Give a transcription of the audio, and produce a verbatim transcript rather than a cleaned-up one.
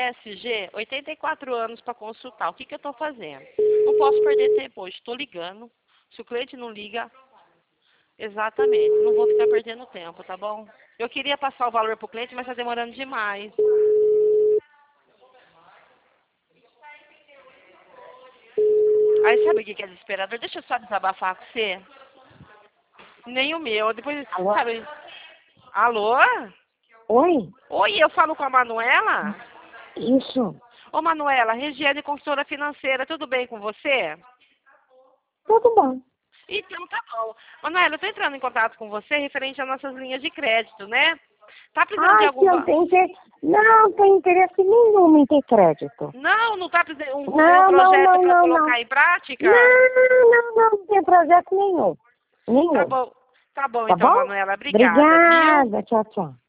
S G, oitenta e quatro anos para consultar. O que, que eu estou fazendo? Não posso perder tempo hoje. Estou ligando. Se o cliente não liga, exatamente. Não vou ficar perdendo tempo, tá bom? Eu queria passar o valor para o cliente, mas está demorando demais. Aí sabe o que que é desesperador? Deixa eu só desabafar com você. Nem o meu. Depois, Alô? sabe... Alô? Oi? Oi, eu falo com a Manuela? Isso. Ô, Manuela, Regiane, consultora financeira, tudo bem com você? Tudo bom. Então tá bom. Manuela, eu tô entrando em contato com você referente às nossas linhas de crédito, né? Tá precisando de Ah, algum... que eu va- tenho interesse. Não, tem interesse nenhum em ter crédito. Não, não tá precisando de um, um Não, não, projeto não, para não, não. colocar em prática? Não, não, não, não tem projeto nenhum. Tá Nenhum. bom. Tá bom Tá então, bom? Manuela. Obrigada, viu? Obrigada. Tchau, tchau.